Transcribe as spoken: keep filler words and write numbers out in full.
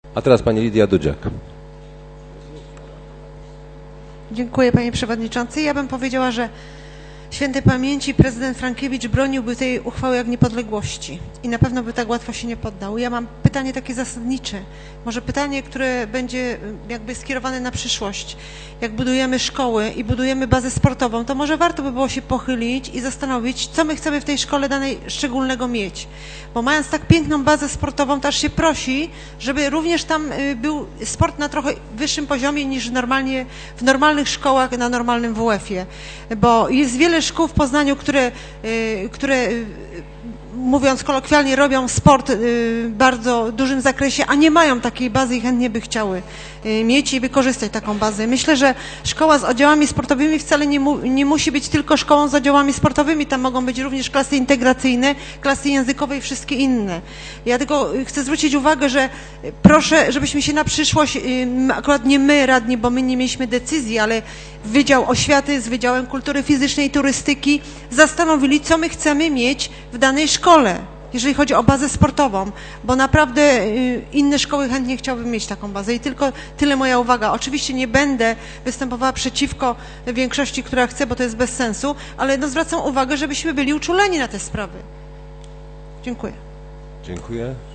A teraz pani Lidia Dudziak. Dziękuję, panie przewodniczący. Ja bym powiedziała, że świętej pamięci prezydent Frankiewicz broniłby tej uchwały jak niepodległości i na pewno by tak łatwo się nie poddał. Ja mam pytanie takie zasadnicze, może pytanie, które będzie jakby skierowane na przyszłość. Jak budujemy szkoły i budujemy bazę sportową, to może warto by było się pochylić i zastanowić, co my chcemy w tej szkole danej szczególnego mieć. Bo mając tak piękną bazę sportową, to aż się prosi, żeby również tam był sport na trochę wyższym poziomie niż normalnie w normalnych szkołach na normalnym W F-ie. Bo jest wiele szkół w Poznaniu, które, które mówiąc kolokwialnie, robią sport w bardzo dużym zakresie, a nie mają takiej bazy i chętnie by chciały mieć i wykorzystać taką bazę. Myślę, że szkoła z oddziałami sportowymi wcale nie, mu, nie musi być tylko szkołą z oddziałami sportowymi. Tam mogą być również klasy integracyjne, klasy językowe i wszystkie inne. Ja tylko chcę zwrócić uwagę, że proszę, żebyśmy się na przyszłość, akurat nie my radni, bo my nie mieliśmy decyzji, ale Wydział Oświaty z Wydziałem Kultury Fizycznej i Turystyki zastanowili, co my chcemy mieć w danej szkole, jeżeli chodzi o bazę sportową, bo naprawdę inne szkoły chętnie chciałyby mieć taką bazę i tylko tyle moja uwaga. Oczywiście nie będę występowała przeciwko większości, która chce, bo to jest bez sensu, ale no zwracam uwagę, żebyśmy byli uczuleni na te sprawy. Dziękuję. Dziękuję.